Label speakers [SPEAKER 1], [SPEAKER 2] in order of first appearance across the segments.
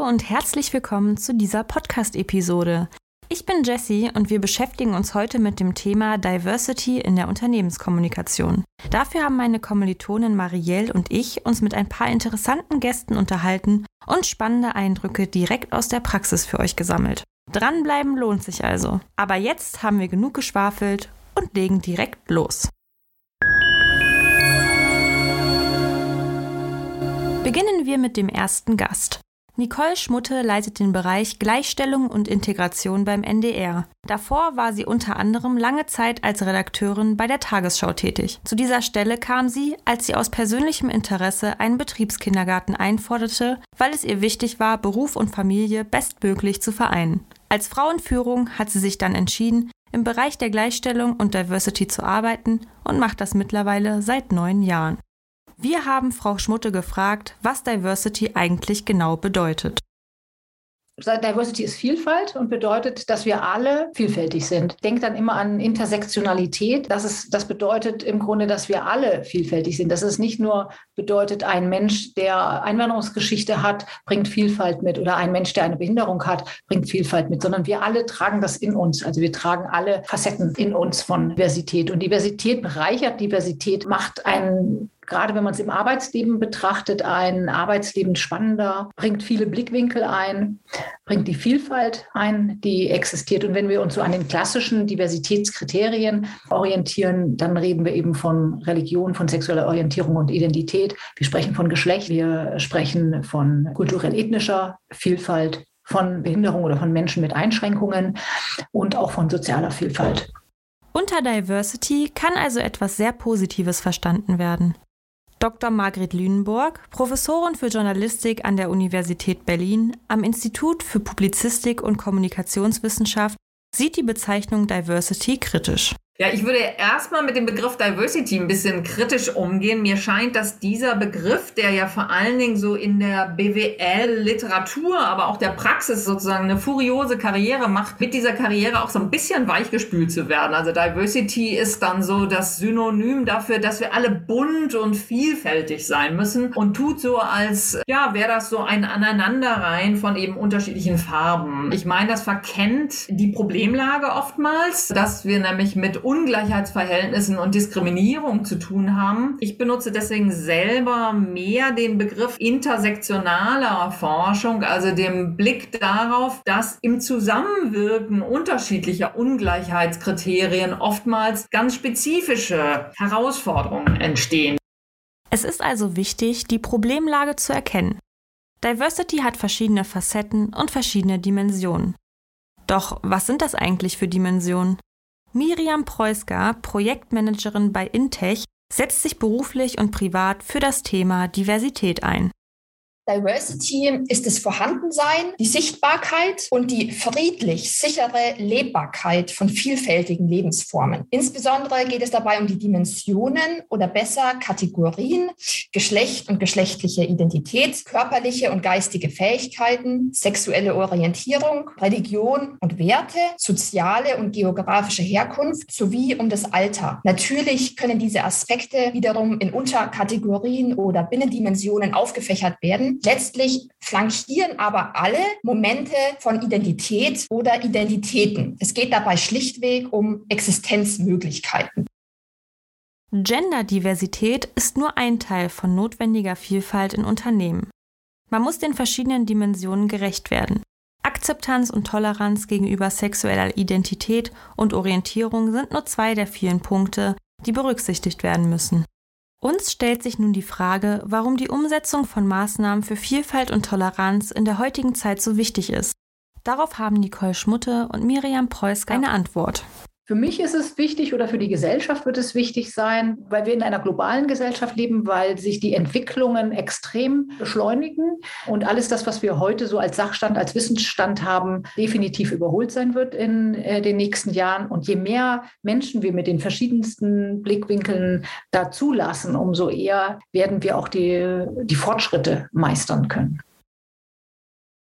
[SPEAKER 1] und herzlich willkommen zu dieser Podcast-Episode. Ich bin Jessie und wir beschäftigen uns heute mit dem Thema Diversity in der Unternehmenskommunikation. Dafür haben meine Kommilitonin Marielle und ich uns mit ein paar interessanten Gästen unterhalten und spannende Eindrücke direkt aus der Praxis für euch gesammelt. Dranbleiben lohnt sich also. Aber jetzt haben wir genug geschwafelt und legen direkt los. Beginnen wir mit dem ersten Gast. Nicole Schmutte leitet den Bereich Gleichstellung und Integration beim NDR. Davor war sie unter anderem lange Zeit als Redakteurin bei der Tagesschau tätig. Zu dieser Stelle kam sie, als sie aus persönlichem Interesse einen Betriebskindergarten einforderte, weil es ihr wichtig war, Beruf und Familie bestmöglich zu vereinen. Als Frau in Führung hat sie sich dann entschieden, im Bereich der Gleichstellung und Diversity zu arbeiten und macht das mittlerweile seit 9 Jahren. Wir haben Frau Schmutte gefragt, was Diversity eigentlich genau bedeutet.
[SPEAKER 2] Diversity ist Vielfalt und bedeutet, dass wir alle vielfältig sind. Denkt dann immer an Intersektionalität. Das bedeutet im Grunde, dass wir alle vielfältig sind. Dass es nicht nur bedeutet, ein Mensch, der Einwanderungsgeschichte hat, bringt Vielfalt mit oder ein Mensch, der eine Behinderung hat, bringt Vielfalt mit, sondern wir alle tragen das in uns. Also wir tragen alle Facetten in uns von Diversität. Und Diversität bereichert, Diversität macht gerade wenn man es im Arbeitsleben betrachtet, ein Arbeitsleben spannender, bringt viele Blickwinkel ein, bringt die Vielfalt ein, die existiert. Und wenn wir uns so an den klassischen Diversitätskriterien orientieren, dann reden wir eben von Religion, von sexueller Orientierung und Identität. Wir sprechen von Geschlecht, wir sprechen von kulturell-ethnischer Vielfalt, von Behinderung oder von Menschen mit Einschränkungen und auch von sozialer Vielfalt.
[SPEAKER 1] Unter Diversity kann also etwas sehr Positives verstanden werden. Dr. Margret Lünenburg, Professorin für Journalistik an der Universität Berlin am Institut für Publizistik und Kommunikationswissenschaft, sieht die Bezeichnung Diversity kritisch.
[SPEAKER 3] Ja, ich würde erstmal mit dem Begriff Diversity ein bisschen kritisch umgehen. Mir scheint, dass dieser Begriff, der ja vor allen Dingen so in der BWL-Literatur, aber auch der Praxis sozusagen eine furiose Karriere macht, mit dieser Karriere auch so ein bisschen weichgespült zu werden. Also Diversity ist dann so das Synonym dafür, dass wir alle bunt und vielfältig sein müssen und tut so, als wäre das so ein Aneinanderreihen von eben unterschiedlichen Farben. Ich meine, das verkennt die Problemlage oftmals, dass wir nämlich mit Ungleichheitsverhältnissen und Diskriminierung zu tun haben. Ich benutze deswegen selber mehr den Begriff intersektionaler Forschung, also dem Blick darauf, dass im Zusammenwirken unterschiedlicher Ungleichheitskriterien oftmals ganz spezifische Herausforderungen entstehen.
[SPEAKER 1] Es ist also wichtig, die Problemlage zu erkennen. Diversity hat verschiedene Facetten und verschiedene Dimensionen. Doch was sind das eigentlich für Dimensionen? Miriam Preusker, Projektmanagerin bei Intech, setzt sich beruflich und privat für das Thema Diversität ein.
[SPEAKER 4] Diversity ist das Vorhandensein, die Sichtbarkeit und die friedlich sichere Lebbarkeit von vielfältigen Lebensformen. Insbesondere geht es dabei um die Dimensionen oder besser Kategorien, Geschlecht und geschlechtliche Identität, körperliche und geistige Fähigkeiten, sexuelle Orientierung, Religion und Werte, soziale und geografische Herkunft sowie um das Alter. Natürlich können diese Aspekte wiederum in Unterkategorien oder Binnendimensionen aufgefächert werden. Letztlich flankieren aber alle Momente von Identität oder Identitäten. Es geht dabei schlichtweg um Existenzmöglichkeiten.
[SPEAKER 1] Genderdiversität ist nur ein Teil von notwendiger Vielfalt in Unternehmen. Man muss den verschiedenen Dimensionen gerecht werden. Akzeptanz und Toleranz gegenüber sexueller Identität und Orientierung sind nur 2 der vielen Punkte, die berücksichtigt werden müssen. Uns stellt sich nun die Frage, warum die Umsetzung von Maßnahmen für Vielfalt und Toleranz in der heutigen Zeit so wichtig ist. Darauf haben Nicole Schmutte und Miriam Preusker eine Antwort.
[SPEAKER 2] Für mich ist es wichtig oder für die Gesellschaft wird es wichtig sein, weil wir in einer globalen Gesellschaft leben, weil sich die Entwicklungen extrem beschleunigen und alles das, was wir heute so als Sachstand, als Wissensstand haben, definitiv überholt sein wird in den nächsten Jahren. Und je mehr Menschen wir mit den verschiedensten Blickwinkeln da zulassen, umso eher werden wir auch die Fortschritte meistern können.
[SPEAKER 4] Es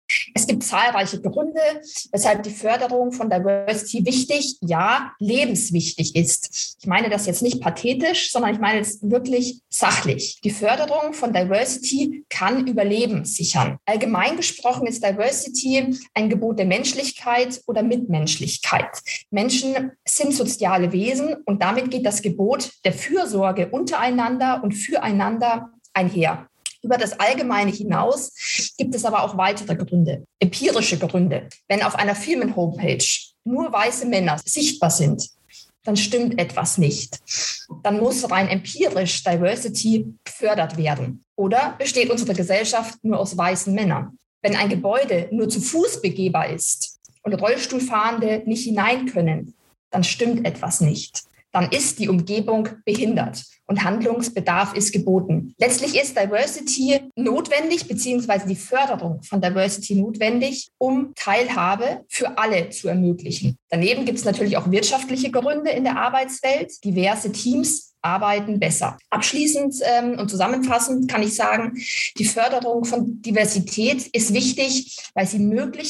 [SPEAKER 4] Es gibt zahlreiche Gründe, weshalb die Förderung von Diversity wichtig, ja, lebenswichtig ist. Ich meine das jetzt nicht pathetisch, sondern ich meine es wirklich sachlich. Die Förderung von Diversity kann Überleben sichern. Allgemein gesprochen ist Diversity ein Gebot der Menschlichkeit oder Mitmenschlichkeit. Menschen sind soziale Wesen und damit geht das Gebot der Fürsorge untereinander und füreinander einher. Über das Allgemeine hinaus gibt es aber auch weitere Gründe, empirische Gründe. Wenn auf einer Firmen-Homepage nur weiße Männer sichtbar sind, dann stimmt etwas nicht. Dann muss rein empirisch Diversity gefördert werden. Oder besteht unsere Gesellschaft nur aus weißen Männern? Wenn ein Gebäude nur zu Fuß begehbar ist und Rollstuhlfahrende nicht hinein können, dann stimmt etwas nicht. Dann ist die Umgebung behindert und Handlungsbedarf ist geboten. Letztlich ist Diversity notwendig, beziehungsweise die Förderung von Diversity notwendig, um Teilhabe für alle zu ermöglichen. Daneben gibt es natürlich auch wirtschaftliche Gründe in der Arbeitswelt. Diverse Teams arbeiten besser. Abschließend und zusammenfassend kann ich sagen, die Förderung von Diversität ist wichtig, weil sie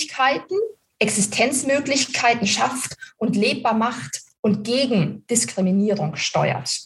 [SPEAKER 4] Existenzmöglichkeiten schafft und lebbar macht und gegen Diskriminierung steuert.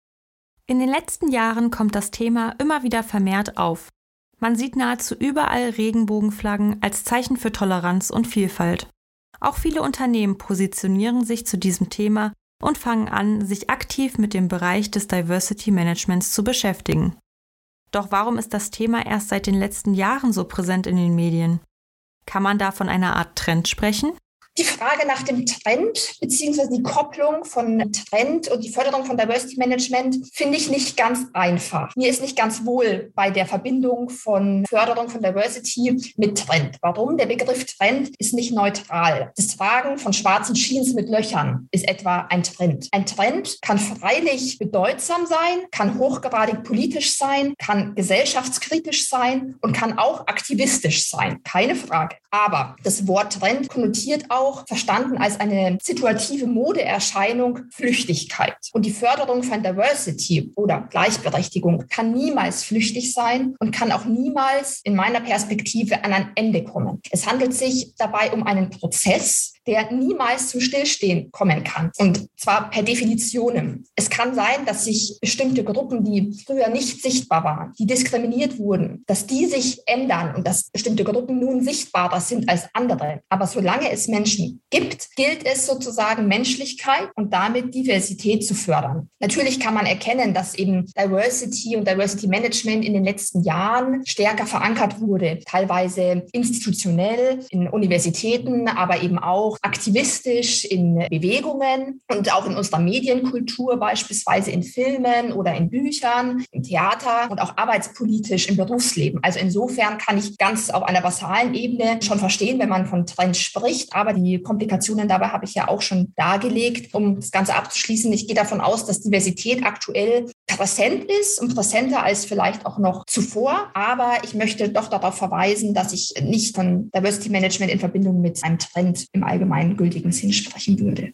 [SPEAKER 1] In den letzten Jahren kommt das Thema immer wieder vermehrt auf. Man sieht nahezu überall Regenbogenflaggen als Zeichen für Toleranz und Vielfalt. Auch viele Unternehmen positionieren sich zu diesem Thema und fangen an, sich aktiv mit dem Bereich des Diversity Managements zu beschäftigen. Doch warum ist das Thema erst seit den letzten Jahren so präsent in den Medien? Kann man da von einer Art Trend sprechen?
[SPEAKER 4] Die Frage nach dem Trend bzw. die Kopplung von Trend und die Förderung von Diversity Management finde ich nicht ganz einfach. Mir ist nicht ganz wohl bei der Verbindung von Förderung von Diversity mit Trend. Warum? Der Begriff Trend ist nicht neutral. Das Tragen von schwarzen Jeans mit Löchern ist etwa ein Trend. Ein Trend kann freilich bedeutsam sein, kann hochgradig politisch sein, kann gesellschaftskritisch sein und kann auch aktivistisch sein. Keine Frage. Aber das Wort Trend konnotiert auch, verstanden als eine situative Modeerscheinung, Flüchtigkeit. Und die Förderung von Diversity oder Gleichberechtigung kann niemals flüchtig sein und kann auch niemals in meiner Perspektive an ein Ende kommen. Es handelt sich dabei um einen Prozess, der niemals zum Stillstehen kommen kann. Und zwar per Definition. Es kann sein, dass sich bestimmte Gruppen, die früher nicht sichtbar waren, die diskriminiert wurden, dass die sich ändern und dass bestimmte Gruppen nun sichtbarer sind als andere. Aber solange es Menschen gibt, gilt es sozusagen Menschlichkeit und damit Diversität zu fördern. Natürlich kann man erkennen, dass eben Diversity und Diversity Management in den letzten Jahren stärker verankert wurde, teilweise institutionell in Universitäten, aber eben auch aktivistisch in Bewegungen und auch in unserer Medienkultur, beispielsweise in Filmen oder in Büchern, im Theater und auch arbeitspolitisch im Berufsleben. Also insofern kann ich ganz auf einer basalen Ebene schon verstehen, wenn man von Trends spricht, aber die Komplikationen dabei habe ich ja auch schon dargelegt. Um das Ganze abzuschließen, ich gehe davon aus, dass Diversität aktuell präsent ist und präsenter als vielleicht auch noch zuvor. Aber ich möchte doch darauf verweisen, dass ich nicht von Diversity Management in Verbindung mit einem Trend im allgemeinen gültigen Sinn sprechen würde.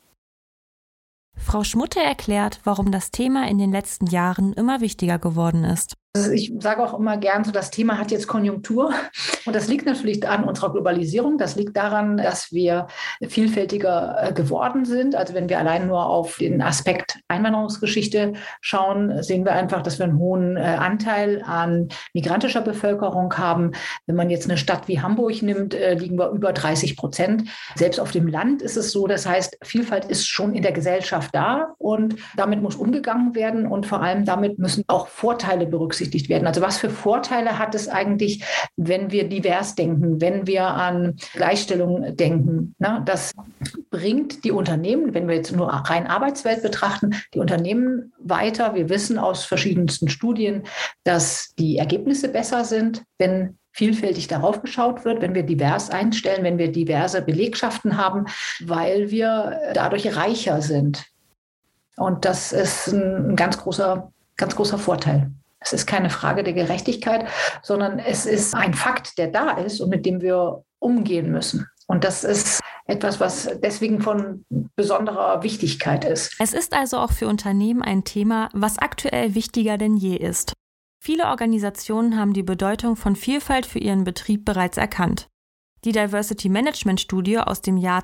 [SPEAKER 1] Frau Schmutte erklärt, warum das Thema in den letzten Jahren immer wichtiger geworden ist.
[SPEAKER 2] Ich sage auch immer gern, so das Thema hat jetzt Konjunktur. Und das liegt natürlich an unserer Globalisierung. Das liegt daran, dass wir vielfältiger geworden sind. Also wenn wir allein nur auf den Aspekt Einwanderungsgeschichte schauen, sehen wir einfach, dass wir einen hohen Anteil an migrantischer Bevölkerung haben. Wenn man jetzt eine Stadt wie Hamburg nimmt, liegen wir über 30%. Selbst auf dem Land ist es so. Das heißt, Vielfalt ist schon in der Gesellschaft da und damit muss umgegangen werden und vor allem damit müssen auch Vorteile berücksichtigt werden. Also was für Vorteile hat es eigentlich, wenn wir divers denken, wenn wir an Gleichstellung denken? Na, das bringt die Unternehmen, wenn wir jetzt nur rein Arbeitswelt betrachten, die Unternehmen weiter. Wir wissen aus verschiedensten Studien, dass die Ergebnisse besser sind, wenn vielfältig darauf geschaut wird, wenn wir divers einstellen, wenn wir diverse Belegschaften haben, weil wir dadurch reicher sind. Und das ist ein ganz großer Vorteil. Es ist keine Frage der Gerechtigkeit, sondern es ist ein Fakt, der da ist und mit dem wir umgehen müssen. Und das ist etwas, was deswegen von besonderer Wichtigkeit ist.
[SPEAKER 1] Es ist also auch für Unternehmen ein Thema, was aktuell wichtiger denn je ist. Viele Organisationen haben die Bedeutung von Vielfalt für ihren Betrieb bereits erkannt. Die Diversity Management Studie aus dem Jahr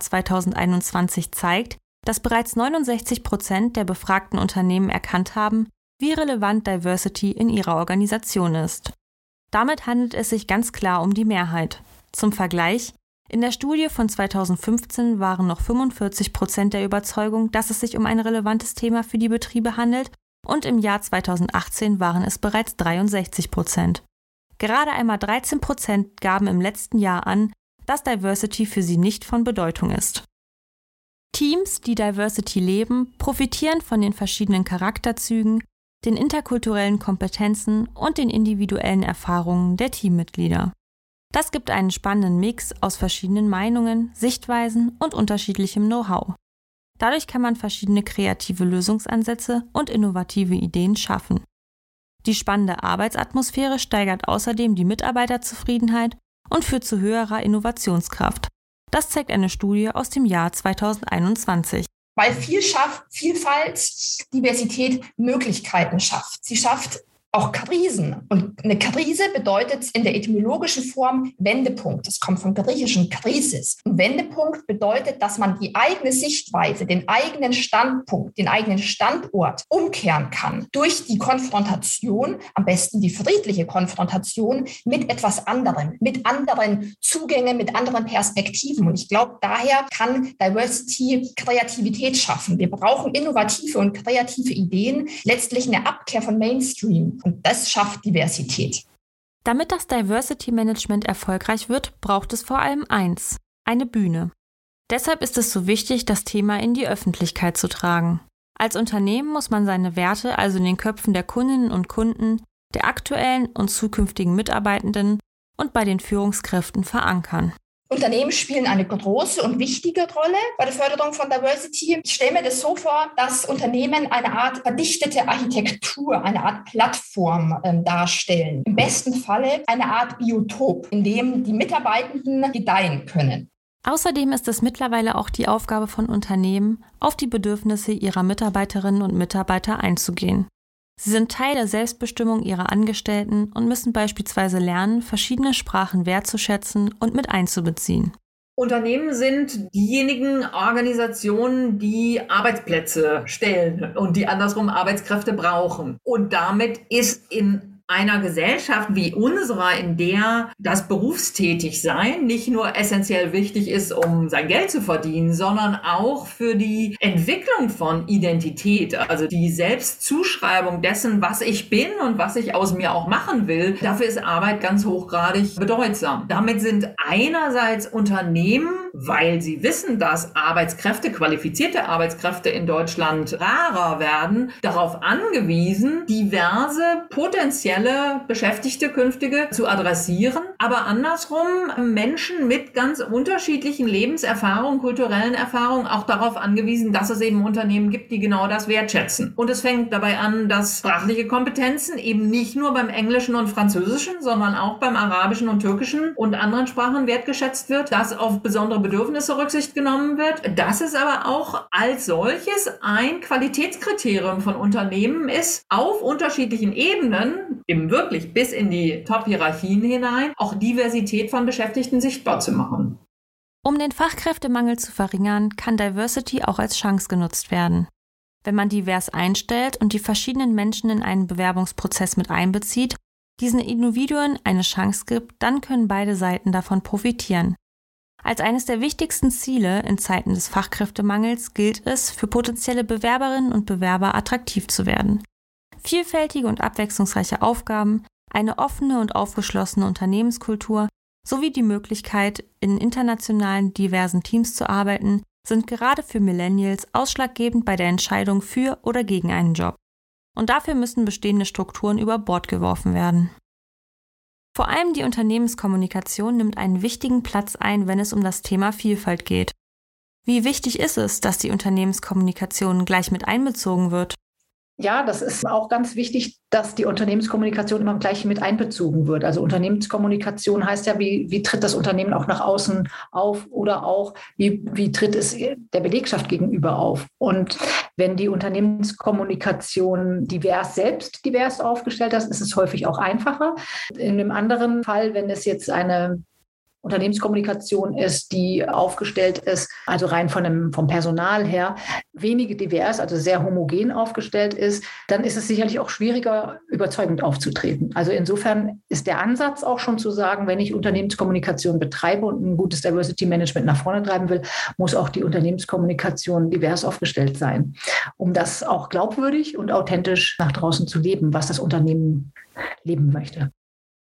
[SPEAKER 1] 2021 zeigt, dass bereits 69% der befragten Unternehmen erkannt haben, wie relevant Diversity in ihrer Organisation ist. Damit handelt es sich ganz klar um die Mehrheit. Zum Vergleich: In der Studie von 2015 waren noch 45% der Überzeugung, dass es sich um ein relevantes Thema für die Betriebe handelt, und im Jahr 2018 waren es bereits 63%. Gerade einmal 13% gaben im letzten Jahr an, dass Diversity für sie nicht von Bedeutung ist. Teams, die Diversity leben, profitieren von den verschiedenen Charakterzügen, den interkulturellen Kompetenzen und den individuellen Erfahrungen der Teammitglieder. Das gibt einen spannenden Mix aus verschiedenen Meinungen, Sichtweisen und unterschiedlichem Know-how. Dadurch kann man verschiedene kreative Lösungsansätze und innovative Ideen schaffen. Die spannende Arbeitsatmosphäre steigert außerdem die Mitarbeiterzufriedenheit und führt zu höherer Innovationskraft. Das zeigt eine Studie aus dem Jahr 2021.
[SPEAKER 4] Weil Vielfalt, Diversität Möglichkeiten schafft. Sie schafft auch Krisen. Und eine Krise bedeutet in der etymologischen Form Wendepunkt. Das kommt vom griechischen Krisis. Und Wendepunkt bedeutet, dass man die eigene Sichtweise, den eigenen Standpunkt, den eigenen Standort umkehren kann. Durch die Konfrontation, am besten die friedliche Konfrontation mit etwas anderem, mit anderen Zugängen, mit anderen Perspektiven. Und ich glaube, daher kann Diversity Kreativität schaffen. Wir brauchen innovative und kreative Ideen, letztlich eine Abkehr von Mainstream. Und das schafft Diversität.
[SPEAKER 1] Damit das Diversity Management erfolgreich wird, braucht es vor allem eins: eine Bühne. Deshalb ist es so wichtig, das Thema in die Öffentlichkeit zu tragen. Als Unternehmen muss man seine Werte also in den Köpfen der Kundinnen und Kunden, der aktuellen und zukünftigen Mitarbeitenden und bei den Führungskräften verankern.
[SPEAKER 4] Unternehmen spielen eine große und wichtige Rolle bei der Förderung von Diversity. Ich stelle mir das so vor, dass Unternehmen eine Art verdichtete Architektur, eine Art Plattform darstellen. Im besten Falle eine Art Biotop, in dem die Mitarbeitenden gedeihen können.
[SPEAKER 1] Außerdem ist es mittlerweile auch die Aufgabe von Unternehmen, auf die Bedürfnisse ihrer Mitarbeiterinnen und Mitarbeiter einzugehen. Sie sind Teil der Selbstbestimmung ihrer Angestellten und müssen beispielsweise lernen, verschiedene Sprachen wertzuschätzen und mit einzubeziehen.
[SPEAKER 3] Unternehmen sind diejenigen Organisationen, die Arbeitsplätze stellen und die andersrum Arbeitskräfte brauchen. Und damit ist in einer Gesellschaft wie unserer, in der das Berufstätigsein nicht nur essentiell wichtig ist, um sein Geld zu verdienen, sondern auch für die Entwicklung von Identität, also die Selbstzuschreibung dessen, was ich bin und was ich aus mir auch machen will, dafür ist Arbeit ganz hochgradig bedeutsam. Damit sind einerseits Unternehmen, weil sie wissen, dass qualifizierte Arbeitskräfte in Deutschland rarer werden, darauf angewiesen, diverse potenzielle Beschäftigte künftige zu adressieren, aber andersrum Menschen mit ganz unterschiedlichen Lebenserfahrungen, kulturellen Erfahrungen auch darauf angewiesen, dass es eben Unternehmen gibt, die genau das wertschätzen. Und es fängt dabei an, dass sprachliche Kompetenzen eben nicht nur beim Englischen und Französischen, sondern auch beim Arabischen und Türkischen und anderen Sprachen wertgeschätzt wird, dass auf besondere Bedürfnisse Rücksicht genommen wird, dass es aber auch als solches ein Qualitätskriterium von Unternehmen ist, auf unterschiedlichen Ebenen, eben wirklich bis in die Top-Hierarchien hinein, auch Diversität von Beschäftigten sichtbar zu machen.
[SPEAKER 1] Um den Fachkräftemangel zu verringern, kann Diversity auch als Chance genutzt werden. Wenn man divers einstellt und die verschiedenen Menschen in einen Bewerbungsprozess mit einbezieht, diesen Individuen eine Chance gibt, dann können beide Seiten davon profitieren. Als eines der wichtigsten Ziele in Zeiten des Fachkräftemangels gilt es, für potenzielle Bewerberinnen und Bewerber attraktiv zu werden. Vielfältige und abwechslungsreiche Aufgaben, eine offene und aufgeschlossene Unternehmenskultur sowie die Möglichkeit, in internationalen, diversen Teams zu arbeiten, sind gerade für Millennials ausschlaggebend bei der Entscheidung für oder gegen einen Job. Und dafür müssen bestehende Strukturen über Bord geworfen werden. Vor allem die Unternehmenskommunikation nimmt einen wichtigen Platz ein, wenn es um das Thema Vielfalt geht. Wie wichtig ist es, dass die Unternehmenskommunikation gleich mit einbezogen wird?
[SPEAKER 2] Ja, das ist auch ganz wichtig, dass die Unternehmenskommunikation immer gleich mit einbezogen wird. Also Unternehmenskommunikation heißt ja, wie tritt das Unternehmen auch nach außen auf oder auch, wie tritt es der Belegschaft gegenüber auf. Und wenn die Unternehmenskommunikation selbst divers aufgestellt ist, ist es häufig auch einfacher. In einem anderen Fall, wenn es jetzt eine Unternehmenskommunikation ist, die aufgestellt ist, also rein vom Personal her, wenige divers, also sehr homogen aufgestellt ist, dann ist es sicherlich auch schwieriger, überzeugend aufzutreten. Also insofern ist der Ansatz auch schon zu sagen, wenn ich Unternehmenskommunikation betreibe und ein gutes Diversity Management nach vorne treiben will, muss auch die Unternehmenskommunikation divers aufgestellt sein, um das auch glaubwürdig und authentisch nach draußen zu leben, was das Unternehmen leben möchte.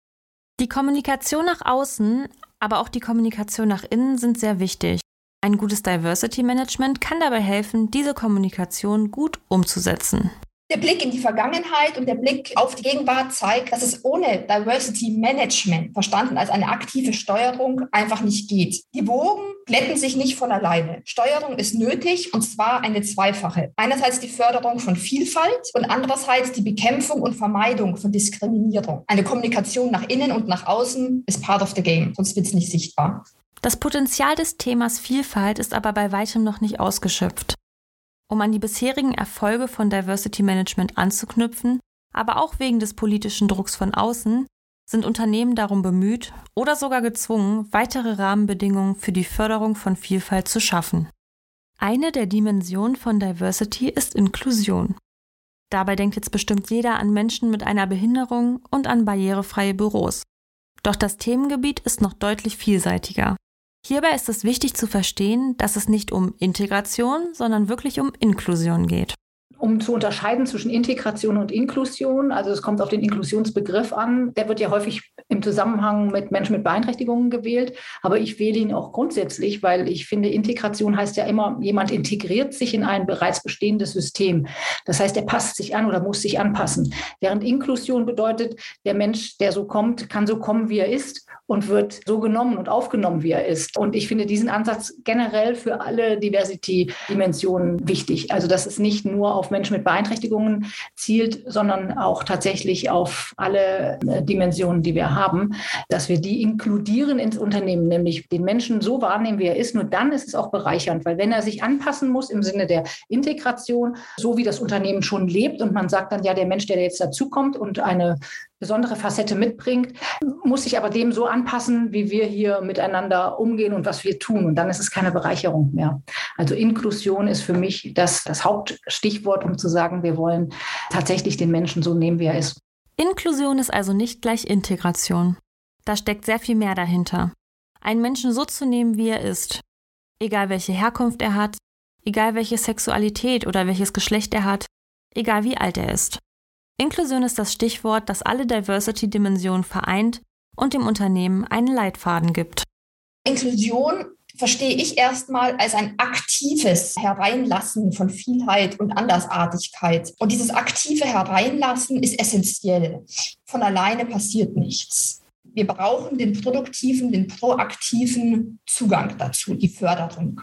[SPEAKER 1] Die Kommunikation nach außen, aber auch die Kommunikation nach innen sind sehr wichtig. Ein gutes Diversity Management kann dabei helfen, diese Kommunikation gut umzusetzen.
[SPEAKER 4] Der Blick in die Vergangenheit und der Blick auf die Gegenwart zeigt, dass es ohne Diversity Management, verstanden als eine aktive Steuerung, einfach nicht geht. Die Wogen glätten sich nicht von alleine. Steuerung ist nötig, und zwar eine zweifache. Einerseits die Förderung von Vielfalt und andererseits die Bekämpfung und Vermeidung von Diskriminierung. Eine Kommunikation nach innen und nach außen ist part of the game, sonst wird es nicht sichtbar.
[SPEAKER 1] Das Potenzial des Themas Vielfalt ist aber bei weitem noch nicht ausgeschöpft. Um an die bisherigen Erfolge von Diversity Management anzuknüpfen, aber auch wegen des politischen Drucks von außen, sind Unternehmen darum bemüht oder sogar gezwungen, weitere Rahmenbedingungen für die Förderung von Vielfalt zu schaffen. Eine der Dimensionen von Diversity ist Inklusion. Dabei denkt jetzt bestimmt jeder an Menschen mit einer Behinderung und an barrierefreie Büros. Doch das Themengebiet ist noch deutlich vielseitiger. Hierbei ist es wichtig zu verstehen, dass es nicht um Integration, sondern wirklich um Inklusion geht.
[SPEAKER 2] Um zu unterscheiden zwischen Integration und Inklusion, also es kommt auf den Inklusionsbegriff an, der wird ja häufig im Zusammenhang mit Menschen mit Beeinträchtigungen gewählt, aber ich wähle ihn auch grundsätzlich, weil ich finde, Integration heißt ja immer, jemand integriert sich in ein bereits bestehendes System. Das heißt, er passt sich an oder muss sich anpassen. Während Inklusion bedeutet, der Mensch, der so kommt, kann so kommen, wie er ist und wird so genommen und aufgenommen, wie er ist. Und ich finde diesen Ansatz generell für alle Diversity-Dimensionen wichtig. Also dass es nicht nur auf Menschen mit Beeinträchtigungen zielt, sondern auch tatsächlich auf alle Dimensionen, die wir haben, dass wir die inkludieren ins Unternehmen, nämlich den Menschen so wahrnehmen, wie er ist. Nur dann ist es auch bereichernd, weil wenn er sich anpassen muss im Sinne der Integration, so wie das Unternehmen schon lebt und man sagt dann, ja, der Mensch, der jetzt dazukommt und eine besondere Facette mitbringt, muss sich aber dem so anpassen, wie wir hier miteinander umgehen und was wir tun. Und dann ist es keine Bereicherung mehr. Also Inklusion ist für mich das Hauptstichwort, um zu sagen, wir wollen tatsächlich den Menschen so nehmen, wie er ist.
[SPEAKER 1] Inklusion ist also nicht gleich Integration. Da steckt sehr viel mehr dahinter. Einen Menschen so zu nehmen, wie er ist. Egal welche Herkunft er hat, egal welche Sexualität oder welches Geschlecht er hat, egal wie alt er ist. Inklusion ist das Stichwort, das alle Diversity-Dimensionen vereint und dem Unternehmen einen Leitfaden gibt.
[SPEAKER 4] Inklusion verstehe ich erstmal als ein aktives Hereinlassen von Vielheit und Andersartigkeit. Und dieses aktive Hereinlassen ist essentiell. Von alleine passiert nichts. Wir brauchen den produktiven, den proaktiven Zugang dazu, die Förderung.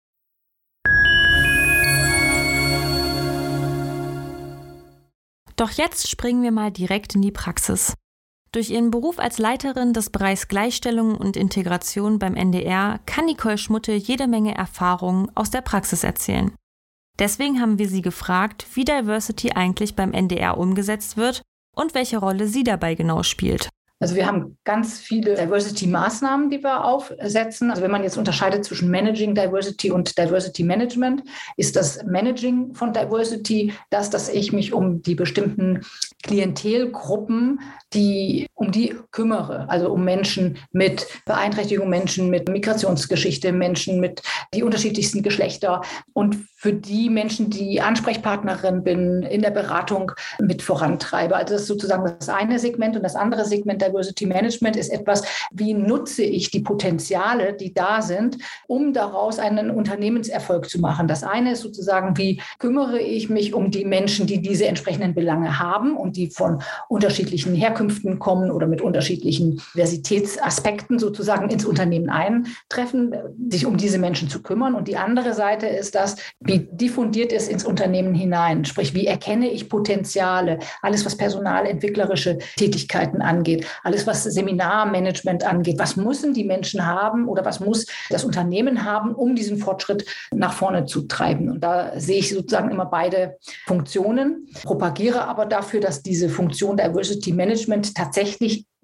[SPEAKER 1] Doch jetzt springen wir mal direkt in die Praxis. Durch ihren Beruf als Leiterin des Bereichs Gleichstellung und Integration beim NDR kann Nicole Schmutte jede Menge Erfahrungen aus der Praxis erzählen. Deswegen haben wir sie gefragt, wie Diversity eigentlich beim NDR umgesetzt wird und welche Rolle sie dabei genau spielt.
[SPEAKER 2] Also wir haben ganz viele Diversity-Maßnahmen, die wir aufsetzen. Also wenn man jetzt unterscheidet zwischen Managing Diversity und Diversity Management, ist das Managing von Diversity das, dass ich mich um die bestimmten Klientelgruppen, um die kümmere. Also um Menschen mit Beeinträchtigung, Menschen mit Migrationsgeschichte, Menschen mit die unterschiedlichsten Geschlechter und für die Menschen, die Ansprechpartnerin bin, in der Beratung mit vorantreibe. Also das ist sozusagen das eine Segment und das andere Segment Diversity Management ist etwas, wie nutze ich die Potenziale, die da sind, um daraus einen Unternehmenserfolg zu machen. Das eine ist sozusagen, wie kümmere ich mich um die Menschen, die diese entsprechenden Belange haben und die von unterschiedlichen Herkünften kommen oder mit unterschiedlichen Diversitätsaspekten sozusagen ins Unternehmen eintreffen, sich um diese Menschen zu kümmern. Und die andere Seite ist das, wie diffundiert es ins Unternehmen hinein, sprich, wie erkenne ich Potenziale, alles, was personalentwicklerische Tätigkeiten angeht, alles, was Seminarmanagement angeht. Was müssen die Menschen haben oder was muss das Unternehmen haben, um diesen Fortschritt nach vorne zu treiben? Und da sehe ich sozusagen immer beide Funktionen, propagiere aber dafür, dass diese Funktion Diversity Management tatsächlich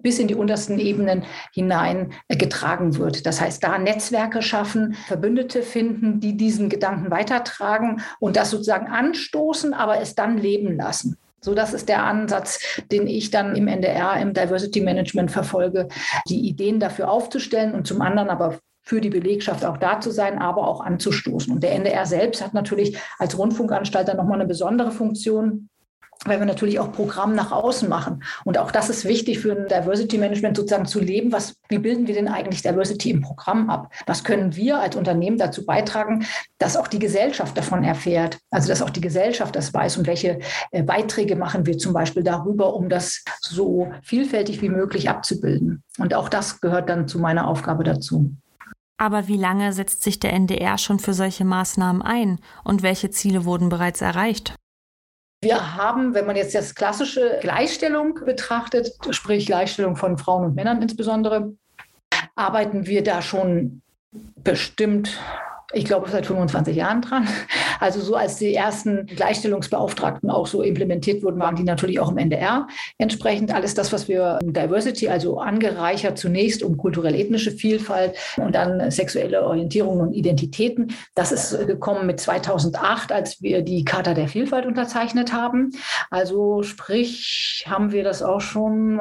[SPEAKER 2] bis in die untersten Ebenen hinein getragen wird. Das heißt, da Netzwerke schaffen, Verbündete finden, die diesen Gedanken weitertragen und das sozusagen anstoßen, aber es dann leben lassen. So, das ist der Ansatz, den ich dann im NDR, im Diversity Management verfolge, die Ideen dafür aufzustellen und zum anderen aber für die Belegschaft auch da zu sein, aber auch anzustoßen. Und der NDR selbst hat natürlich als Rundfunkanstalt dann nochmal eine besondere Funktion, weil wir natürlich auch Programm nach außen machen. Und auch das ist wichtig für ein Diversity Management sozusagen zu leben. Wie bilden wir denn eigentlich Diversity im Programm ab? Was können wir als Unternehmen dazu beitragen, dass auch die Gesellschaft davon erfährt? Also dass auch die Gesellschaft das weiß und welche Beiträge machen wir zum Beispiel darüber, um das so vielfältig wie möglich abzubilden. Und auch das gehört dann zu meiner Aufgabe dazu.
[SPEAKER 1] Aber wie lange setzt sich der NDR schon für solche Maßnahmen ein und welche Ziele wurden bereits erreicht?
[SPEAKER 2] Wir haben, wenn man jetzt das klassische Gleichstellung betrachtet, sprich Gleichstellung von Frauen und Männern insbesondere, arbeiten wir da schon bestimmt, ich glaube, seit 25 Jahren dran. Also so als die ersten Gleichstellungsbeauftragten auch so implementiert wurden, waren die natürlich auch im NDR. Entsprechend alles das, was wir Diversity, also angereichert zunächst um kulturell-ethnische Vielfalt und dann sexuelle Orientierung und Identitäten. Das ist gekommen mit 2008, als wir die Charta der Vielfalt unterzeichnet haben. Also sprich, haben wir das auch schon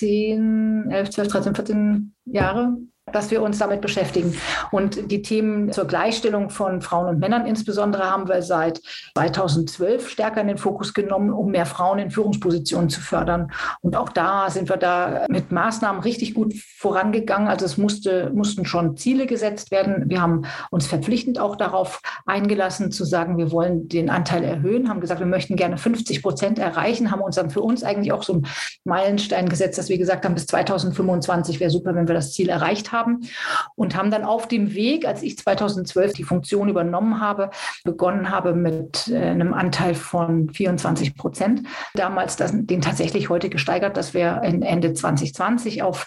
[SPEAKER 2] 10, 11, 12, 13, 14 Jahre, dass wir uns damit beschäftigen. Und die Themen zur Gleichstellung von Frauen und Männern insbesondere haben wir seit 2012 stärker in den Fokus genommen, um mehr Frauen in Führungspositionen zu fördern. Und auch da sind wir da mit Maßnahmen richtig gut vorangegangen. Also es mussten schon Ziele gesetzt werden. Wir haben uns verpflichtend auch darauf eingelassen, zu sagen, wir wollen den Anteil erhöhen, haben gesagt, wir möchten gerne 50% erreichen, haben uns dann für uns eigentlich auch so einen Meilenstein gesetzt, dass wir gesagt haben, bis 2025 wäre super, wenn wir das Ziel erreicht haben. Und haben dann auf dem Weg, als ich 2012 die Funktion übernommen habe, begonnen habe mit einem Anteil von 24%. Damals den tatsächlich heute gesteigert, dass wir Ende 2020 auf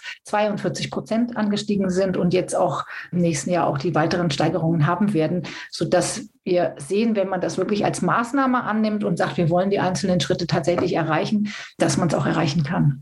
[SPEAKER 2] 42% angestiegen sind und jetzt auch im nächsten Jahr auch die weiteren Steigerungen haben werden, sodass wir sehen, wenn man das wirklich als Maßnahme annimmt und sagt, wir wollen die einzelnen Schritte tatsächlich erreichen, dass man es auch erreichen kann.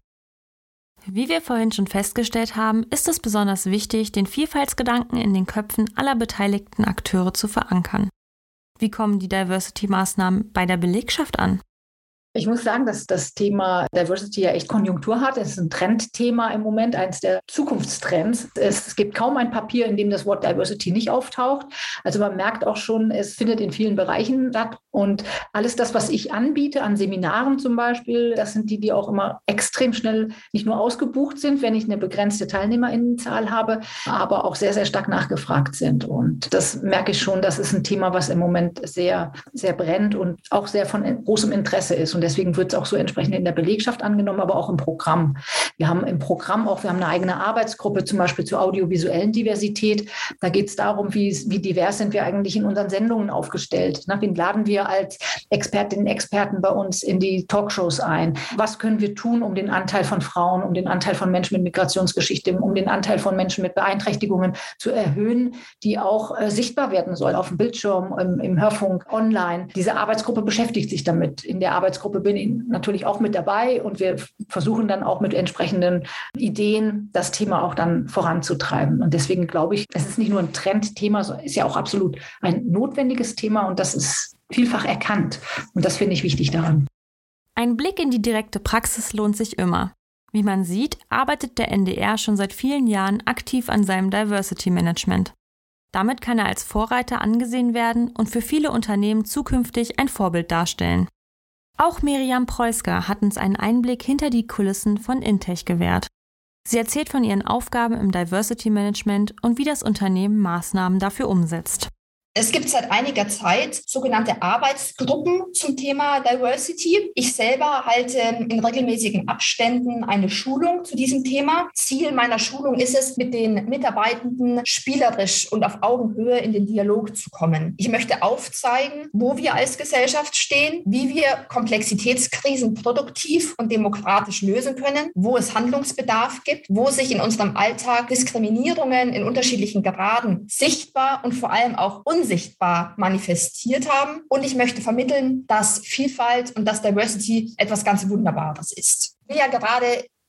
[SPEAKER 1] Wie wir vorhin schon festgestellt haben, ist es besonders wichtig, den Vielfaltsgedanken in den Köpfen aller beteiligten Akteure zu verankern. Wie kommen die Diversity-Maßnahmen bei der Belegschaft an?
[SPEAKER 2] Ich muss sagen, dass das Thema Diversity ja echt Konjunktur hat. Es ist ein Trendthema im Moment, eines der Zukunftstrends. Es gibt kaum ein Papier, in dem das Wort Diversity nicht auftaucht. Also man merkt auch schon, es findet in vielen Bereichen statt. Und alles das, was ich anbiete, an Seminaren zum Beispiel, das sind die auch immer extrem schnell nicht nur ausgebucht sind, wenn ich eine begrenzte TeilnehmerInnenzahl habe, aber auch sehr, sehr stark nachgefragt sind. Und das merke ich schon, das ist ein Thema, was im Moment sehr, sehr brennt und auch sehr von großem Interesse ist. Und deswegen wird es auch so entsprechend in der Belegschaft angenommen, aber auch im Programm. Wir haben im Programm auch, wir haben eine eigene Arbeitsgruppe, zum Beispiel zur audiovisuellen Diversität. Da geht es darum, wie divers sind wir eigentlich in unseren Sendungen aufgestellt. Wen laden wir als Expertinnen und Experten bei uns in die Talkshows ein? Was können wir tun, um den Anteil von Frauen, um den Anteil von Menschen mit Migrationsgeschichte, um den Anteil von Menschen mit Beeinträchtigungen zu erhöhen, die auch sichtbar werden soll auf dem Bildschirm, im Hörfunk, online. Diese Arbeitsgruppe beschäftigt sich damit. In der Arbeitsgruppe bin ich natürlich auch mit dabei und wir versuchen dann auch mit entsprechenden Ideen das Thema auch dann voranzutreiben. Und deswegen glaube ich, es ist nicht nur ein Trendthema, es ist ja auch absolut ein notwendiges Thema und das ist vielfach erkannt. Und das finde ich wichtig daran.
[SPEAKER 1] Ein Blick in die direkte Praxis lohnt sich immer. Wie man sieht, arbeitet der NDR schon seit vielen Jahren aktiv an seinem Diversity Management. Damit kann er als Vorreiter angesehen werden und für viele Unternehmen zukünftig ein Vorbild darstellen. Auch Miriam Preusker hat uns einen Einblick hinter die Kulissen von Intech gewährt. Sie erzählt von ihren Aufgaben im Diversity Management und wie das Unternehmen Maßnahmen dafür umsetzt.
[SPEAKER 4] Es gibt seit einiger Zeit sogenannte Arbeitsgruppen zum Thema Diversity. Ich selber halte in regelmäßigen Abständen eine Schulung zu diesem Thema. Ziel meiner Schulung ist es, mit den Mitarbeitenden spielerisch und auf Augenhöhe in den Dialog zu kommen. Ich möchte aufzeigen, wo wir als Gesellschaft stehen, wie wir Komplexitätskrisen produktiv und demokratisch lösen können, wo es Handlungsbedarf gibt, wo sich in unserem Alltag Diskriminierungen in unterschiedlichen Graden sichtbar und vor allem auch unsichtbar manifestiert haben. Und ich möchte vermitteln, dass Vielfalt und dass Diversity etwas ganz Wunderbares ist. Ich bin ja gerade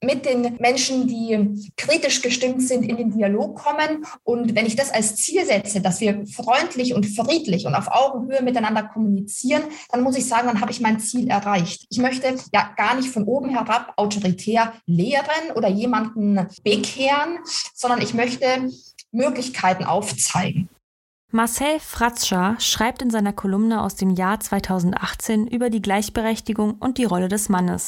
[SPEAKER 4] mit den Menschen, die kritisch gestimmt sind, in den Dialog kommen. Und wenn ich das als Ziel setze, dass wir freundlich und friedlich und auf Augenhöhe miteinander kommunizieren, dann muss ich sagen, dann habe ich mein Ziel erreicht. Ich möchte ja gar nicht von oben herab autoritär lehren oder jemanden bekehren, sondern ich möchte Möglichkeiten aufzeigen.
[SPEAKER 1] Marcel Fratzscher schreibt in seiner Kolumne aus dem Jahr 2018 über die Gleichberechtigung und die Rolle des Mannes.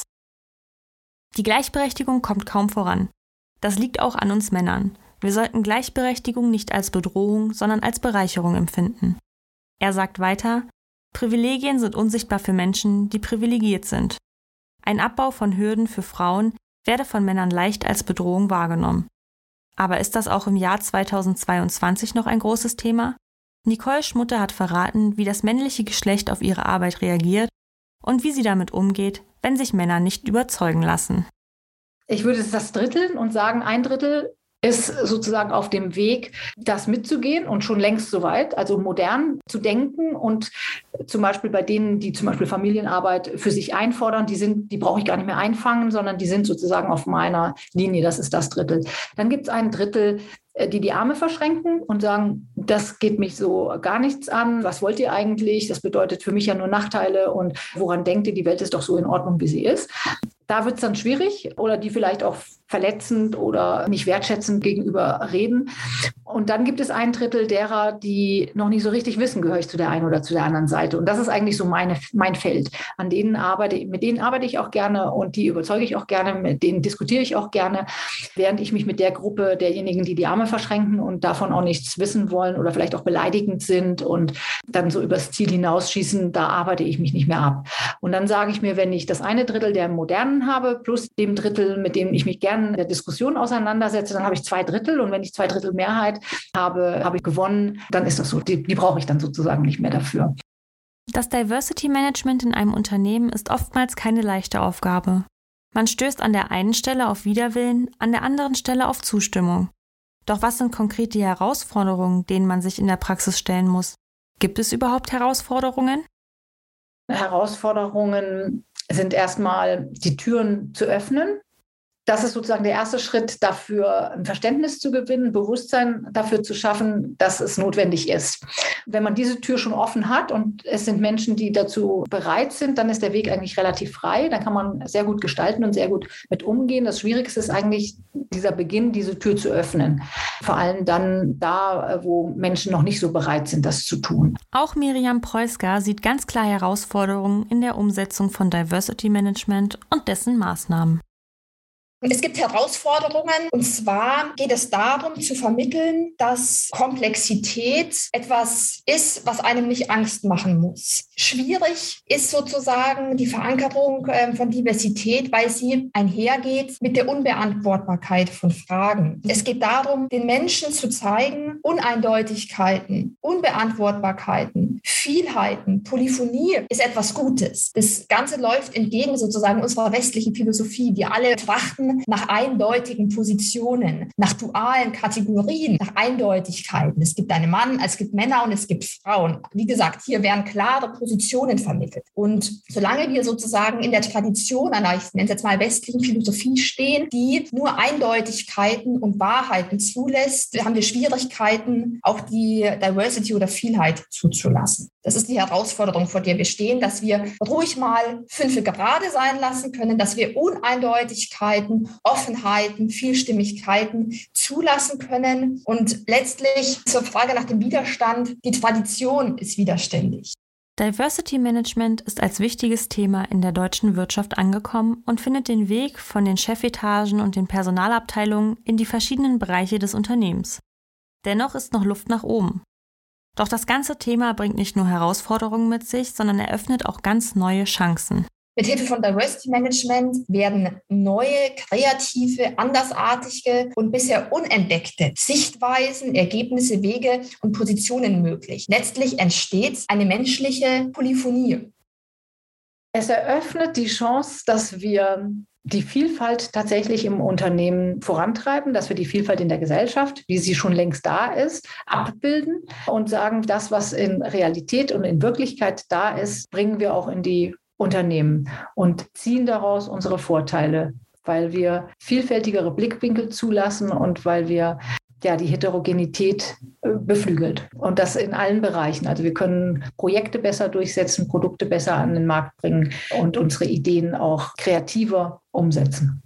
[SPEAKER 1] Die Gleichberechtigung kommt kaum voran. Das liegt auch an uns Männern. Wir sollten Gleichberechtigung nicht als Bedrohung, sondern als Bereicherung empfinden. Er sagt weiter, Privilegien sind unsichtbar für Menschen, die privilegiert sind. Ein Abbau von Hürden für Frauen werde von Männern leicht als Bedrohung wahrgenommen. Aber ist das auch im Jahr 2022 noch ein großes Thema? Nicole Schmutte hat verraten, wie das männliche Geschlecht auf ihre Arbeit reagiert und wie sie damit umgeht, wenn sich Männer nicht überzeugen lassen.
[SPEAKER 2] Ich würde das dritteln und sagen, 1/3 ist sozusagen auf dem Weg, das mitzugehen und schon längst soweit, also modern zu denken und zum Beispiel bei denen, die zum Beispiel Familienarbeit für sich einfordern, die brauche ich gar nicht mehr einfangen, sondern die sind sozusagen auf meiner Linie, das ist das Drittel. Dann gibt es 1/3, die Arme verschränken und sagen, das geht mich so gar nichts an, was wollt ihr eigentlich, das bedeutet für mich ja nur Nachteile und woran denkt ihr, die Welt ist doch so in Ordnung, wie sie ist. Da wird es dann schwierig oder die vielleicht auch verletzend oder nicht wertschätzend gegenüber reden. Und dann gibt es 1/3 derer, die noch nicht so richtig wissen, gehöre ich zu der einen oder zu der anderen Seite. Und das ist eigentlich so mein Feld. Mit denen arbeite ich auch gerne und die überzeuge ich auch gerne, mit denen diskutiere ich auch gerne, während ich mich mit der Gruppe derjenigen, die die Arme verschränken und davon auch nichts wissen wollen oder vielleicht auch beleidigend sind und dann so übers Ziel hinausschießen, da arbeite ich mich nicht mehr ab. Und dann sage ich mir, wenn ich das 1/3 der Modernen habe, plus dem Drittel, mit dem ich mich gerne in der Diskussion auseinandersetze, dann habe ich 2/3 und wenn ich 2/3 Mehrheit habe ich gewonnen, dann ist das so. Die brauche ich dann sozusagen nicht mehr dafür.
[SPEAKER 1] Das Diversity Management in einem Unternehmen ist oftmals keine leichte Aufgabe. Man stößt an der einen Stelle auf Widerwillen, an der anderen Stelle auf Zustimmung. Doch was sind konkret die Herausforderungen, denen man sich in der Praxis stellen muss? Gibt es überhaupt Herausforderungen?
[SPEAKER 2] Herausforderungen sind erstmal, die Türen zu öffnen. Das ist sozusagen der erste Schritt dafür, ein Verständnis zu gewinnen, Bewusstsein dafür zu schaffen, dass es notwendig ist. Wenn man diese Tür schon offen hat und es sind Menschen, die dazu bereit sind, dann ist der Weg eigentlich relativ frei. Dann kann man sehr gut gestalten und sehr gut mit umgehen. Das Schwierigste ist eigentlich dieser Beginn, diese Tür zu öffnen. Vor allem dann da, wo Menschen noch nicht so bereit sind, das zu tun.
[SPEAKER 1] Auch Miriam Preusker sieht ganz klar Herausforderungen in der Umsetzung von Diversity Management und dessen Maßnahmen.
[SPEAKER 4] Es gibt Herausforderungen, und zwar geht es darum zu vermitteln, dass Komplexität etwas ist, was einem nicht Angst machen muss. Schwierig ist sozusagen die Verankerung von Diversität, weil sie einhergeht mit der Unbeantwortbarkeit von Fragen. Es geht darum, den Menschen zu zeigen, Uneindeutigkeiten, Unbeantwortbarkeiten, Vielheiten, Polyphonie ist etwas Gutes. Das Ganze läuft entgegen sozusagen unserer westlichen Philosophie. Wir alle trachten nach eindeutigen Positionen, nach dualen Kategorien, nach Eindeutigkeiten. Es gibt einen Mann, es gibt Männer und es gibt Frauen. Wie gesagt, hier werden klare Positionen vermittelt. Und solange wir sozusagen in der Tradition einer, ich nenne es jetzt mal westlichen Philosophie stehen, die nur Eindeutigkeiten und Wahrheiten zulässt, haben wir Schwierigkeiten, auch die Diversity oder Vielheit zuzulassen. Das ist die Herausforderung, vor der wir stehen, dass wir ruhig mal 5 gerade sein lassen können, dass wir Uneindeutigkeiten, Offenheiten, Vielstimmigkeiten zulassen können. Und letztlich zur Frage nach dem Widerstand, die Tradition ist widerständig.
[SPEAKER 1] Diversity Management ist als wichtiges Thema in der deutschen Wirtschaft angekommen und findet den Weg von den Chefetagen und den Personalabteilungen in die verschiedenen Bereiche des Unternehmens. Dennoch ist noch Luft nach oben. Doch das ganze Thema bringt nicht nur Herausforderungen mit sich, sondern eröffnet auch ganz neue Chancen.
[SPEAKER 4] Mit Hilfe von Diversity Management werden neue, kreative, andersartige und bisher unentdeckte Sichtweisen, Ergebnisse, Wege und Positionen möglich. Letztlich entsteht eine menschliche Polyphonie.
[SPEAKER 2] Es eröffnet die Chance, dass wir die Vielfalt tatsächlich im Unternehmen vorantreiben, dass wir die Vielfalt in der Gesellschaft, wie sie schon längst da ist, abbilden und sagen, das, was in Realität und in Wirklichkeit da ist, bringen wir auch in die Unternehmen und ziehen daraus unsere Vorteile. weil wir vielfältigere Blickwinkel zulassen und weil wir die Heterogenität beflügelt. Und das in allen Bereichen. Also wir können Projekte besser durchsetzen, Produkte besser an den Markt bringen und unsere Ideen auch kreativer umsetzen.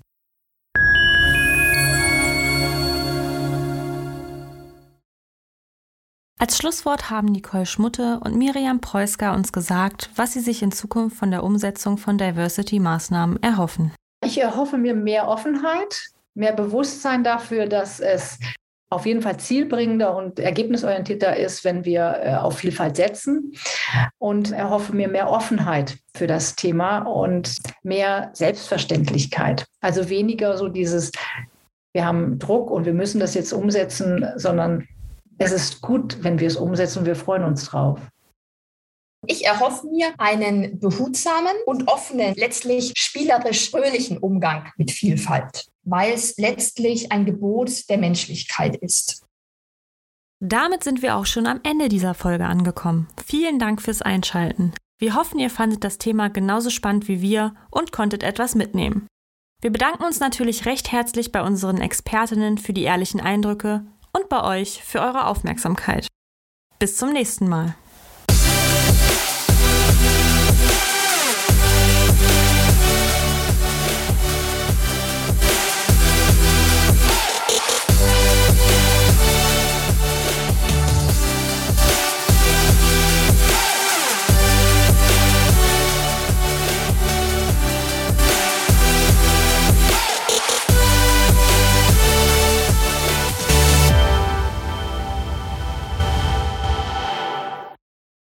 [SPEAKER 1] Als Schlusswort haben Nicole Schmutte und Miriam Preusker uns gesagt, was sie sich in Zukunft von der Umsetzung von Diversity-Maßnahmen erhoffen.
[SPEAKER 2] Ich erhoffe mir mehr Offenheit, mehr Bewusstsein dafür, dass es auf jeden Fall zielbringender und ergebnisorientierter ist, wenn wir auf Vielfalt setzen, und erhoffe mir mehr Offenheit für das Thema und mehr Selbstverständlichkeit. Also weniger so dieses, wir haben Druck und wir müssen das jetzt umsetzen, sondern es ist gut, wenn wir es umsetzen und wir freuen uns drauf.
[SPEAKER 4] Ich erhoffe mir einen behutsamen und offenen, letztlich spielerisch-fröhlichen Umgang mit Vielfalt, weil es letztlich ein Gebot der Menschlichkeit ist.
[SPEAKER 1] Damit sind wir auch schon am Ende dieser Folge angekommen. Vielen Dank fürs Einschalten. Wir hoffen, ihr fandet das Thema genauso spannend wie wir und konntet etwas mitnehmen. Wir bedanken uns natürlich recht herzlich bei unseren Expertinnen für die ehrlichen Eindrücke und bei euch für eure Aufmerksamkeit. Bis zum nächsten Mal.